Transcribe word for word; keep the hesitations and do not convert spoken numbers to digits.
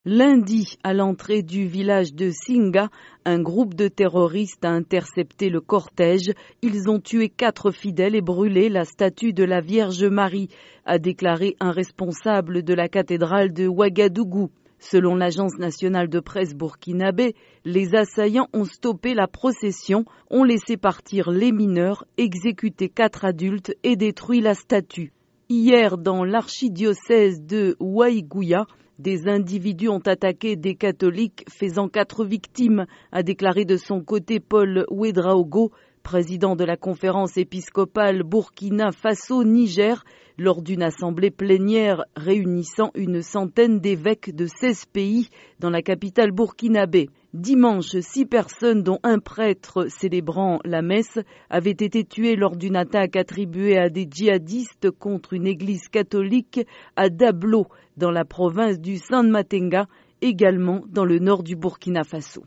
Lundi, à l'entrée du village de Singa, un groupe de terroristes a intercepté le cortège. Ils ont tué quatre fidèles et brûlé la statue de la Vierge Marie, a déclaré un responsable de la cathédrale de Ouagadougou. Selon l'agence nationale de presse burkinabé, les assaillants ont stoppé la procession, ont laissé partir les mineurs, exécuté quatre adultes et détruit la statue. Hier, dans l'archidiocèse de Waïgouya, des individus ont attaqué des catholiques, faisant quatre victimes, a déclaré de son côté Paul Ouedraogo, président de la conférence épiscopale Burkina Faso-Niger, lors d'une assemblée plénière réunissant une centaine d'évêques de seize pays dans la capitale burkinabé. Dimanche, six personnes, dont un prêtre célébrant la messe, avaient été tuées lors d'une attaque attribuée à des djihadistes contre une église catholique à Dablo, dans la province du Saint-Matenga, également dans le nord du Burkina Faso.